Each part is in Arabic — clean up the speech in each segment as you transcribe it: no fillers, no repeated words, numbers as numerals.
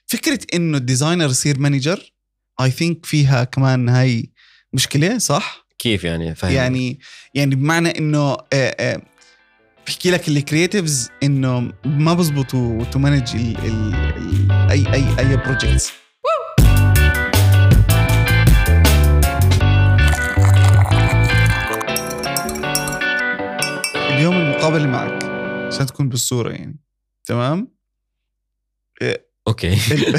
فكرة إنه الديزاينر يصير مانجر I think فيها كمان هاي مشكلة صح؟ كيف يعني فهم؟ يعني بمعنى إنه بحكي لك الكرياتيفز إنه ما بزبطوا تو مانج أي بروجيكتس. اليوم المقابلة معك عشان تكون بالصورة يعني تمام؟ اوكي.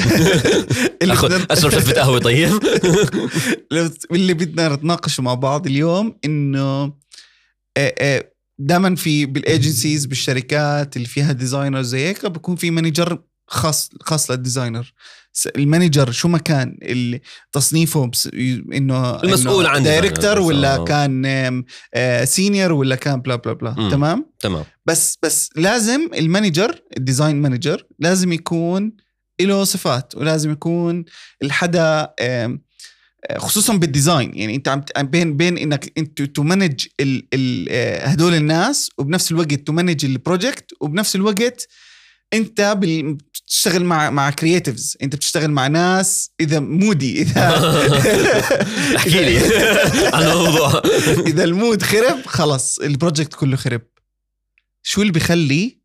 اشرب شفة قهوة طيب. اللي بدنا نتناقش مع بعض اليوم انه دائما في بالايجنسيز بالشركات اللي فيها ديزاينر زي هيك بيكون في مانجر خاص للديزاينر. المانجر شو ما كان اللي تصنيفه انه المسؤول عن دايركتور ولا كان سينيور ولا كان بلا بلا بلا. تمام. بس لازم المانجر الديزاين مانجر لازم يكون له صفات ولازم يكون الحدا خصوصا بالديزاين. يعني انت عم بين انك انت تمانج هدول الناس وبنفس الوقت تمانج البروجكت وبنفس الوقت انت بتشتغل مع كرياتيفز. انت بتشتغل مع ناس اذا مودي اذا احكي لي عن الموضوع. اذا المود خرب خلص البروجكت كله خرب. شو اللي بيخلي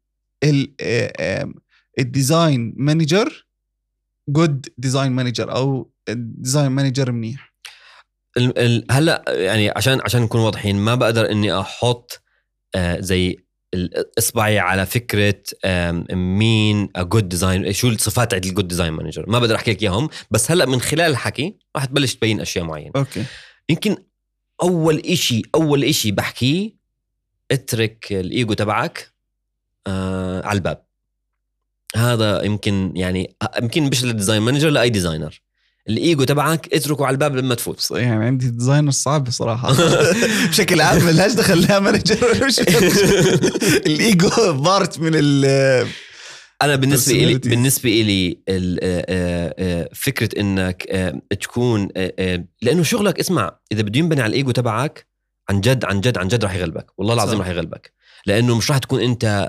الديزاين مانجر جود ديزاين مانجر او ديزاين مانجر منيح؟ هلا يعني عشان نكون واضحين ما بقدر اني احط زي اصبعي على فكره مين جود ديزاين، شو الصفات عند الجود ديزاين مانجر، ما بقدر احكي لك اياهم. بس هلا من خلال الحكي راح تبلش تبين اشياء معينه. اوكي. يمكن اول إشي بحكيه اترك الايجو تبعك على الباب. هذا يمكن مش للديزاين مانجر لاي ديزاينر. الايجو تبعك اتركه على الباب لما تفوت. يعني عندي ديزاينر صعب صراحه. بشكل عام ملهاش دخل لها مانجر ولا شيء. الايجو بارت من انا بالنسبه لي فكره انك تكون لانه شغلك اسمع اذا بده ينبني على الايجو تبعك عن جد راح يغلبك. والله العظيم راح يغلبك، لانه مش راح تكون انت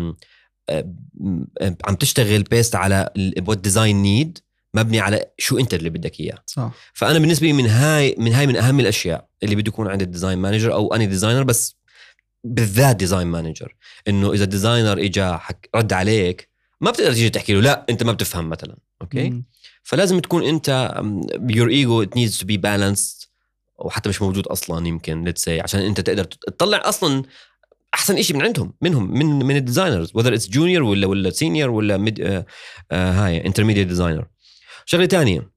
عم تشتغل بيست على what design need مبني على شو انت اللي بدك اياه. صح. فانا بالنسبه لي من اهم الاشياء اللي بده يكون عند الديزاين مانجر او اني ديزاينر، بس بالذات ديزاين مانجر، انه اذا ديزاينر اجى رد عليك ما بتقدر تيجي تحكي له لا انت ما بتفهم مثلا. اوكي. فلازم تكون انت your ego it needs to be balanced، وحتى مش موجود اصلا يمكن let's say عشان انت تقدر تطلع اصلا احسن إشي من عندهم من الديزاينرز whether it's junior ولا senior ولا mid هاي intermediate designer. شغلة تانية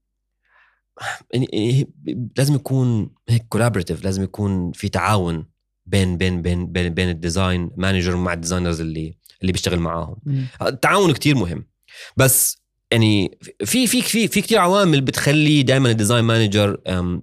لازم يكون هيك collaborative، لازم يكون في تعاون بين الديزاين مانجر مع الديزاينرز اللي بيشتغل معاهم. التعاون كتير مهم، بس يعني في كتير عوامل بتخلي دائما الديزاين مانجر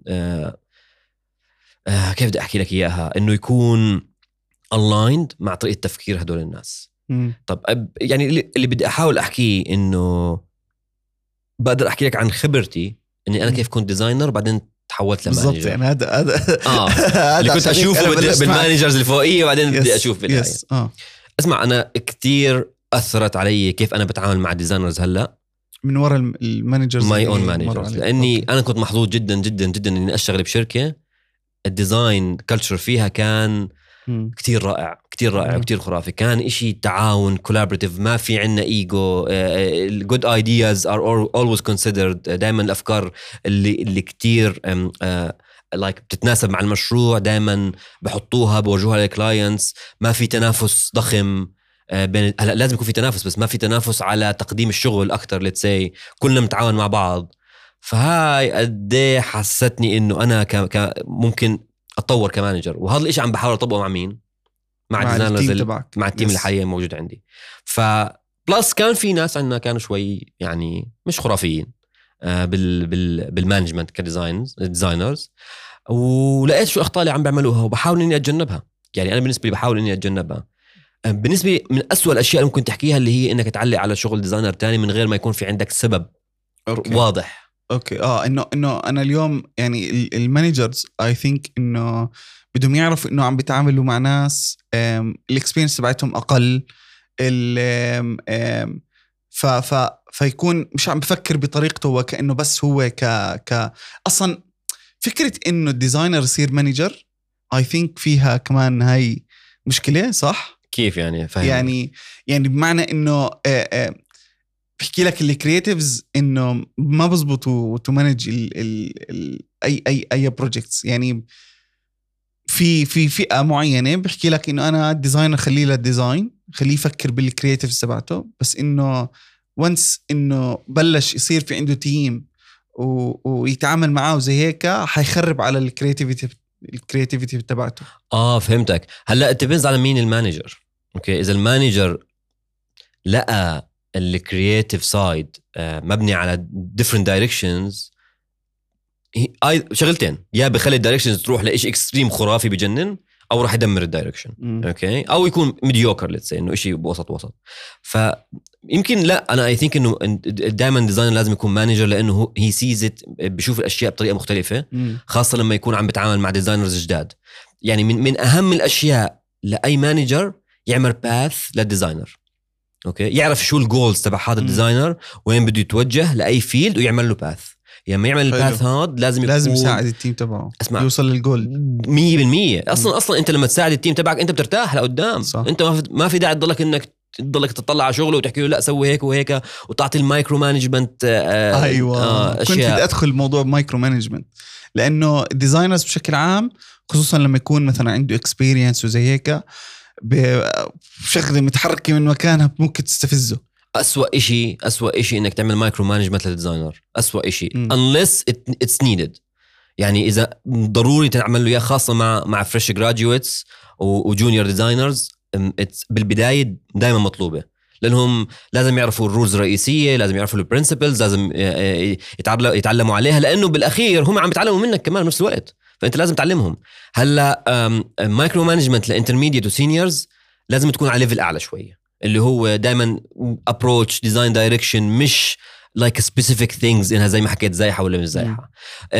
كيف بدي احكي لك اياها، انه يكون aligned مع طريقة تفكير هدول الناس. طب يعني اللي بدي احاول احكيه انه بقدر احكي لك عن خبرتي اني انا كيف كنت ديزاينر بعدين تحولت لمانجر. بالضبط. يعني هذا اللي كنت اشوفه بالمانجرز اللي فوقيه وبعدين بدي اشوف بالنهايه. اسمع انا كتير اثرت علي كيف انا بتعامل مع الديزاينرز هلا من وراء المانجرز ماي اون مانجرز، لاني انا كنت محظوظ جدا جدا جدا اني اشتغل بشركه الديزاين كلتشر فيها كان كتير رائع وكتير خرافي. كان إشي تعاون collaborative، ما في عنا ego. good ideas are always considered. دايما الأفكار اللي كتير like بتتناسب مع المشروع دايما بحطوها بوجهوها للكلاينتس. ما في تنافس ضخم بين هلا لازم يكون في تنافس، بس ما في تنافس على تقديم الشغل أكتر. let's say كلنا متعاون مع بعض. فهاي قديه حستني إنه أنا ممكن أتطور كمانجر، وهذا الإشي عم بحاول أطبقه مع مين؟ مع التيم اللي حاليا موجود عندي. فبلس كان في ناس عندنا كانوا شوي يعني مش خرافيين بالمانجمنت كديزاينرز، ولقيت شو أخطاء اللي عم بعملوها وبحاول إني أتجنبها. يعني أنا بالنسبة لي بحاول إني أتجنبها. بالنسبة لي من أسوأ الأشياء اللي ممكن تحكيها اللي هي إنك تعلق على شغل ديزاينر تاني من غير ما يكون في عندك سبب واضح. اوكي. انه انا اليوم يعني المانجرز اي ثينك انه بدهم يعرفوا انه عم بيتعاملوا مع ناس الاكسبيرينس تبعتهم اقل. فيكون مش عم بفكر بطريقته وكأنه بس هو أصلا فكرة إنه الديزاينر يصير مانجر I think فيها كمان هاي مشكلة صح؟ كيف يعني فهم؟ يعني بمعنى إنه بحكي لك الكرياتيفز إنه ما بزبطوا تو مانج أي بروجيكتس. يعني في فئة معينة بحكي لك إنه أنا الديزاينر خليه للديزاين، خليه يفكر بالكرياتيفز تبعته، بس إنه وانس إنه بلش يصير في عنده تيم ويتعامل معاه وزي هيك حيخرب على الكرياتيفيتي تبعته. فهمتك. هلا تبنز على مين المانجر. اوكي اذا المانجر لقى الكرياتيف سايد مبني على different directions، شغلتين، يا بخلي الدايركشنز تروح لإيش اكستريم خرافي بجنن، او راح يدمر الدايركشن. اوكي او يكون ميديوكر ليتس انه شيء وسط. فيمكن لا، انا اي ثينك انه دائما ديزاينر لازم يكون مانجر، لانه هي سيز ات، بشوف الاشياء بطريقه مختلفه، خاصه لما يكون عم بيتعامل مع ديزاينرز جداد. يعني من اهم الاشياء لاي مانجر يعمل باث للديزاينر. اوكي يعرف شو الجولز تبع هذا الديزاينر، وين بده يتوجه لاي فيلد، ويعمل له باث. يعني يعمل الباث هذا لازم يساعد التيم تبعه يوصل للجول 100%. اصلا انت لما تساعد التيم تبعك انت بترتاح لقدام. صح. انت ما في داعي تضلك تطلع على شغله وتحكي له لا سوي هيك وهيك، وتعطي المايكرو مانجمنت. كنت بدي ادخل موضوع مايكرو مانجمنت، لانه الديزاينرز بشكل عام خصوصا لما يكون مثلا عنده اكسبيرينس وزي هيك بشغله متحركه من مكانها ممكن تستفزه. أسوأ إشي إنك تعمل مايكرو مانجمنت للديزاينر. أسوأ إشي unless it's needed. يعني إذا ضروري تعمل له إياه، خاصة مع فريش جراديويتس وجونيور ديزاينرز، بالبداية دائما مطلوبة، لأنهم لازم يعرفوا الرولز الرئيسية، لازم يعرفوا البرنسبلز، لازم يتعلموا عليها، لأنه بالأخير هم عم يتعلموا منك كمان نفس الوقت، فأنت لازم تعلمهم. هلا مايكرو مانجمنت لانترميديت وسينيورز لازم تكون على ليفل أعلى شوية، اللي هو دايما approach design direction، مش like specific things إنها زي ما حكيت زايحة ولا مش زايحة.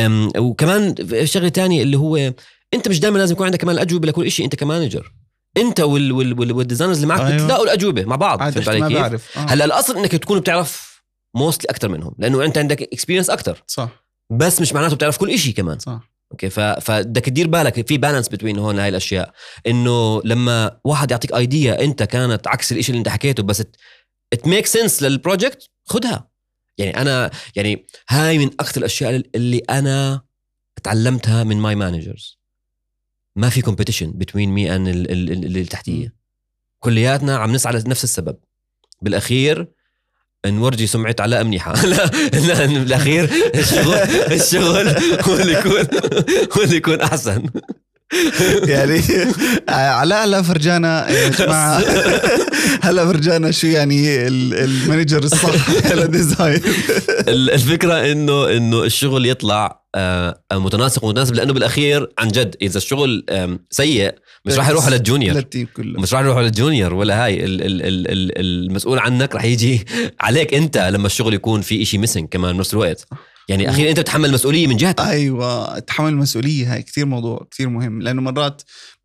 وكمان شغلة تانية اللي هو أنت مش دايما لازم يكون عندك كمان الأجوبة لكل إشي. أنت كمانجر أنت والديزاينرز اللي معك بتلاقوا الأجوبة مع بعض. هلا الأصل إنك تكون بتعرف mostly أكتر منهم، لأنه أنت عندك experience أكتر. صح. بس مش معناته بتعرف كل إشي كمان. صح. اوكي فبدك تدير بالك في بالانس بين هون هاي الاشياء، انه لما واحد يعطيك ايديا انت كانت عكس الاشي اللي انت حكيته، بس it makes sense للبروجكت، خدها. يعني هاي من اكثر الاشياء اللي انا تعلمتها من ماي مانجرز. ما في competition between me and اللي تحتيه، كلياتنا عم نسعى لنفس السبب. بالاخير نورجي سمعة علاء منيحة. لا بالأخير الشغل هو اللي يكون أحسن. يعني علاء فرجانا يا جماعة، هلا فرجانا شو يعني المانجر الصح للديزاين. الفكرة إنه الشغل يطلع متناسق، لأنه بالأخير عن جد إذا الشغل سيء مش راح يروح على الجونيور، مش راح يروح على الجونيور ولا هاي المسؤول عنك راح يجي عليك أنت لما الشغل يكون في إشي ميسنج كمان نفس الوقت. يعني أخيرا أنت بتحمل مسؤولية من جهتك. أيوة، تحمل المسؤولية هاي كتير موضوع كتير مهم، لأنه مرات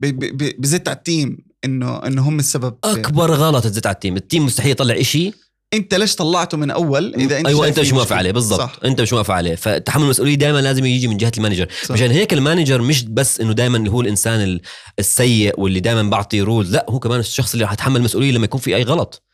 بزت على التيم إنه هم السبب. أكبر غلط تزت على التيم مستحيل يطلع إشي انت ليش طلعته من اول اذا انت انت مش موافق عليه بالضبط. انت مش موافق عليه، فتحمل المسؤوليه دائما لازم يجي من جهه المانجر. مشان هيك المانجر مش بس انه دائما هو الانسان السيء واللي دائما بعطي رول، لا هو كمان الشخص اللي راح يتحمل المسؤوليه لما يكون في اي غلط.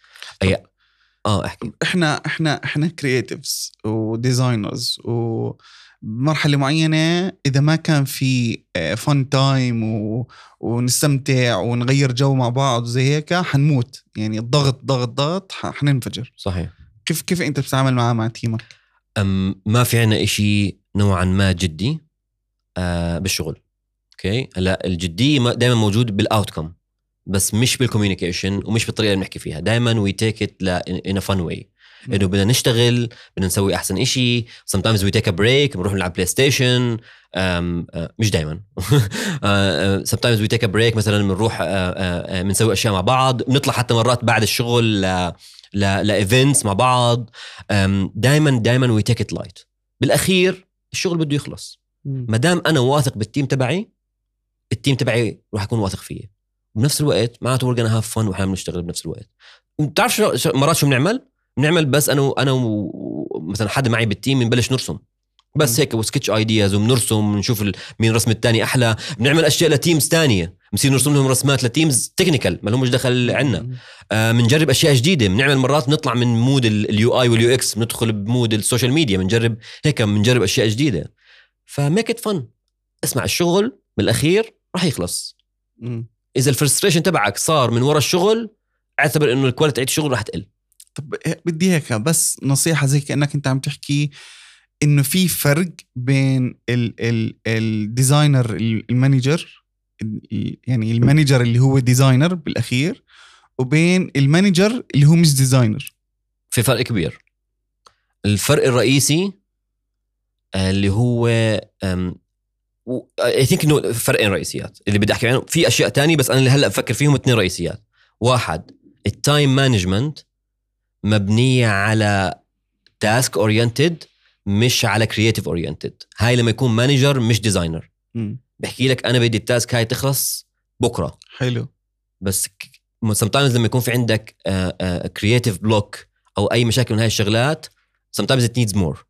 احكي. احنا كرييتيفز وديزاينرز، ومرحله معينه اذا ما كان في فن تايم ونستمتع ونغير جو مع بعض زي هيك حنموت. يعني الضغط حننفجر. صحيح. كيف انت بتتعامل مع تيمك؟ ما في عنا اشي نوعا ما جدي بالشغل. اوكي هلا الجدية دائما موجود بالاوتكم، بس مش بالكوميونيكيشن ومش بالطريقه اللي بنحكي فيها. دائما وي تيك ات in a fun way، انه بدنا نشتغل، بدنا نسوي احسن إشي. sometimes we take a break، بنروح نلعب بلاي ستيشن. مش دائما. sometimes we take a break، مثلا بنروح بنسوي اشياء مع بعض، بنطلع حتى مرات بعد الشغل لايفنتس مع بعض. دائما we take it light. بالاخير الشغل بده يخلص. ما دام انا واثق بالتيم تبعي، التيم تبعي راح يكون واثق فيه بنفس الوقت. معناته we're gonna have fun وإحنا بنشتغل بنفس الوقت. بتعرف مرات شو بنعمل بنعمل بس انا مثلا حد معي بالتيم بنبلش نرسم بس هيك وسكتش ايدياز وبنرسم نشوف مين رسم التاني احلى. بنعمل اشياء لتيمز تانية بنصير نرسم لهم رسمات لتيمز تكنيكال ما لهمش دخل عنا. بنجرب اشياء جديده. بنعمل مرات نطلع من مود اليو اي واليو اكس بندخل بمود السوشيال ميديا بنجرب هيك بنجرب اشياء جديده. فميك ات فن. اسمع الشغل بالاخير راح يخلص. اذا الفرستريشن تبعك صار من وراء الشغل اعتبر انه الكواليتي تاع الشغل راح تقل. طب بدي هيك بس نصيحه زي كانك انت عم تحكي انه في فرق بين الديزاينر المانجر يعني المانجر اللي هو ديزاينر بالاخير وبين المانجر اللي هو مش ديزاينر. في فرق كبير. الفرق الرئيسي اللي هو I think انه فرقين رئيسيات اللي بدي احكي عنهم. في اشياء تانية بس انا اللي هلا بفكر فيهم 2 رئيسيات. واحد التايم مانجمنت مبنية على تاسك اورينتد مش على كرياتيف اورينتد. هاي لما يكون مانجر مش ديزاينر بحكي لك انا بدي التاسك هاي تخلص بكره. حلو. بس sometimes لما يكون في عندك كرياتيف بلوك او اي مشاكل من هاي الشغلات sometimes it needs more.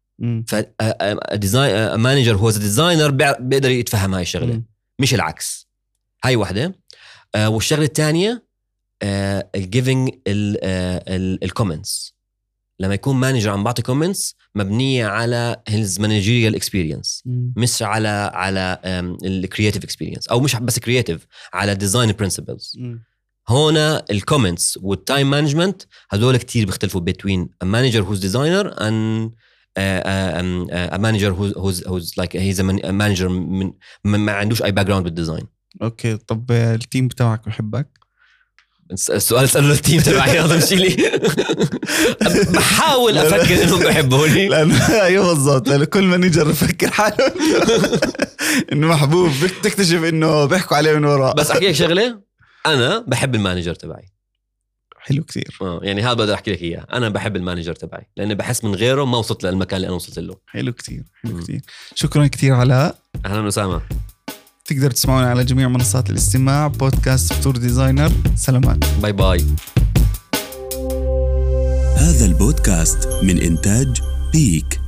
مانجر هو ديزاينر بيقدر يتفهم هاي الشغله مش العكس. هاي واحده. والشغله الثانيه giving الكومنتس. لما يكون مانجر عم بعطي كومنتس مبنيه على his managerial experience مش على الكرياتيف experience او مش بس كرياتيف على design principles. هنا الكومنتس والتايم مانجمنت هذول كتير بيختلفوا between a manager who's designer and a manager who's like he's a manager ما عندوش اي background بالديزاين. اوكي. طب التيم بتاعك بحبك؟ السؤال اسأله للتيم تبعي هذا مش لي. بحاول افكر انهم بحبوني لانه ايوه بالضبط لانه كل مانجر بفكر حاله انه محبوب بتكتشف انه بيحكوا عليه من وراء. بس احكي لك شغله انا بحب المانجر تبعي. حلو كتير. يعني هذا بدي احكي لك اياه. انا بحب المانجر تبعي لاني بحس من غيره ما وصلت للمكان اللي انا وصلت له. حلو كتير. حلو كتير. شكرا كتير علاء. اهلا وسهلا. تقدر تسمعونا على جميع منصات الاستماع. بودكاست فطور ديزاينر. سلامات. باي باي. هذا البودكاست من إنتاج بيك.